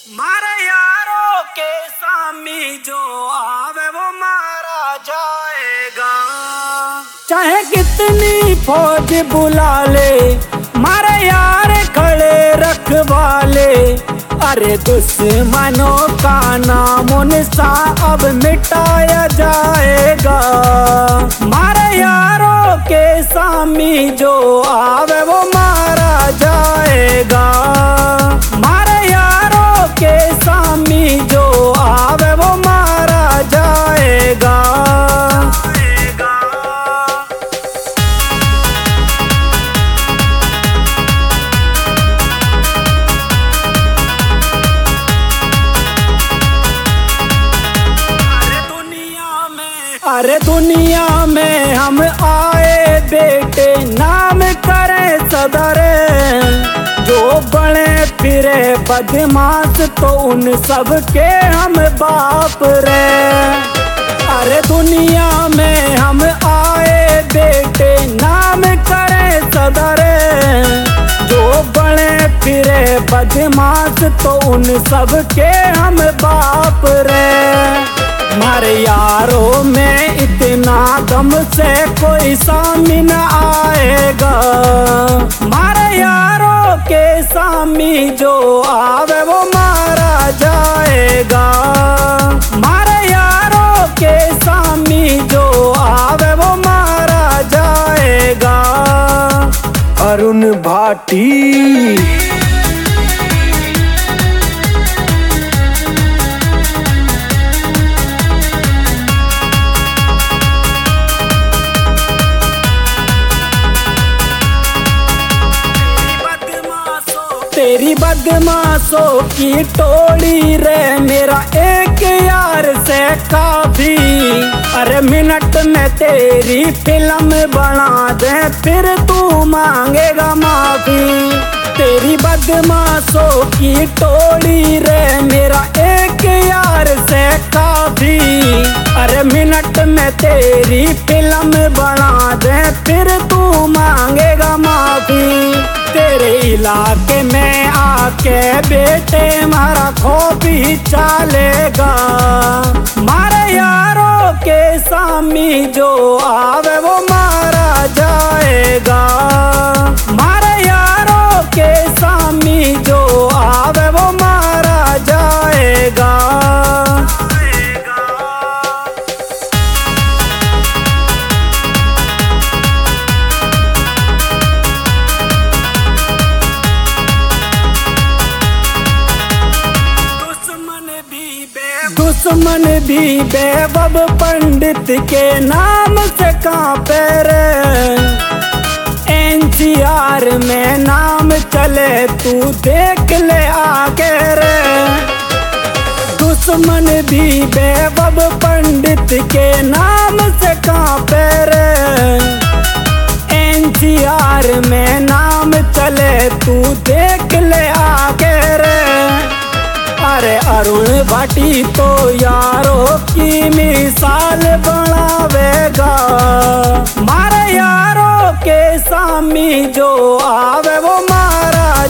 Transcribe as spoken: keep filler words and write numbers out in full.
मारे यारों के सामी जो आवे वो मारा जाएगा। चाहे कितनी फौज बुला ले, मारे यार खड़े रखवाले। अरे दुश्मनों का नामो निशान अब मिटाया जाएगा। मारे यारों के सामी जो आवे वो मारा जाएगा। मारे यारों के सामी जो आवे वो मारा जाएगा। अरे दुनिया में हम आए बेटे नाम करें सदरे। जो बड़े फिरे बदमाश तो उन सब के हम बाप रे। अरे दुनिया में हम आए बेटे नाम करें सदरे। जो बड़े फिरे बदमाश तो उन सब के हम बाप रे। मारे यारों में इतना दम से कोई सामी न आएगा। मारे यारों के सामी जो आवे वो मारा जाएगा। मारे यारों के सामी जो आवे वो मारा जाएगा। अरुण भाटी तेरी बदमाशों की टोली रे मेरा एक यार से काफी। अरे मिनट में तेरी फिल्म बना दे फिर तू मांगेगा माफी। तेरी बदमाशों की टोली रे मेरा एक यार से काफी। अरे मिनट में तेरी फिल्म बना दे फिर तू मांगेगा माफी। तेरे इलाके में आके बेटे मारा खौफ ही चालेगा। मारे यारों के सामी जो आवे वो मारा जाएगा। मारे यारों के सामी जो आवे वो मारा जाएगा। दुश्मन भी बेबब पंडित के नाम से कांपे रे। एनसीआर में नाम चले तू देख ले आगे रे। दुश्मन भी बेबब पंडित के नाम से कांपे रे। एनसीआर में नाम चले तू देख ले आगे रे। अरे अरुण भाटी तो यारों की मिसाल बनावेगा। मारे यारों के सामी जो आवे वो मारा